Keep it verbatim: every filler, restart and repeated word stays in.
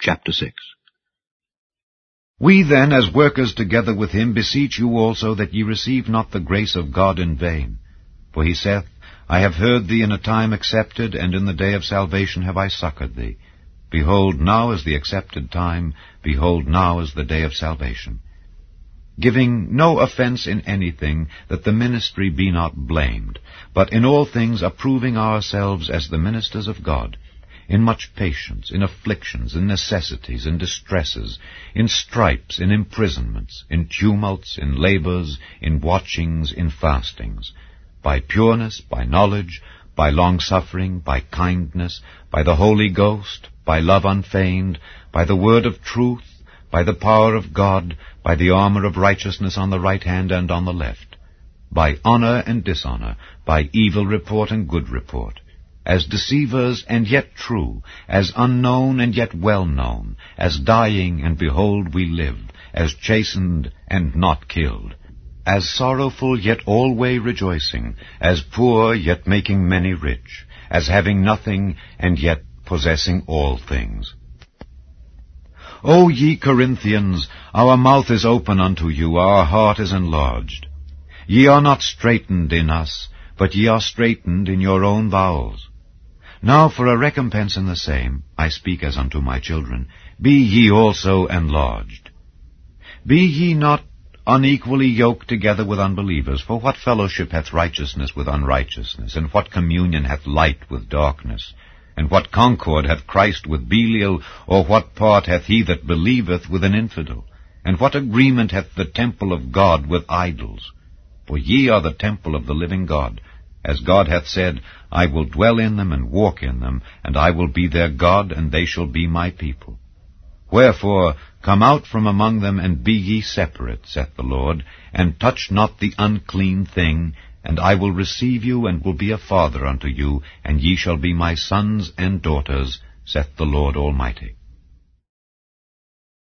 Chapter six. We then, as workers together with him, beseech you also that ye receive not the grace of God in vain. For he saith, I have heard thee in a time accepted, and in the day of salvation have I succoured thee. Behold, now is the accepted time, behold, now is the day of salvation. Giving no offense in anything, that the ministry be not blamed, but in all things approving ourselves as the ministers of God, in much patience, in afflictions, in necessities, in distresses, in stripes, in imprisonments, in tumults, in labors, in watchings, in fastings, by pureness, by knowledge, by longsuffering, by kindness, by the Holy Ghost, by love unfeigned, by the word of truth, by the power of God, by the armor of righteousness on the right hand and on the left, by honor and dishonor, by evil report and good report, as deceivers and yet true, as unknown and yet well known, as dying and behold we live, as chastened and not killed, as sorrowful yet alway rejoicing, as poor yet making many rich, as having nothing and yet possessing all things. O ye Corinthians, our mouth is open unto you, our heart is enlarged. Ye are not straitened in us, but ye are straitened in your own bowels. Now for a recompense in the same, I speak as unto my children, be ye also enlarged. Be ye not unequally yoked together with unbelievers, for what fellowship hath righteousness with unrighteousness, and what communion hath light with darkness? And what concord hath Christ with Belial, or what part hath he that believeth with an infidel? And what agreement hath the temple of God with idols? For ye are the temple of the living God. As God hath said, I will dwell in them and walk in them, and I will be their God, and they shall be my people. Wherefore, come out from among them, and be ye separate, saith the Lord, and touch not the unclean thing, and I will receive you, and will be a father unto you, and ye shall be my sons and daughters, saith the Lord Almighty.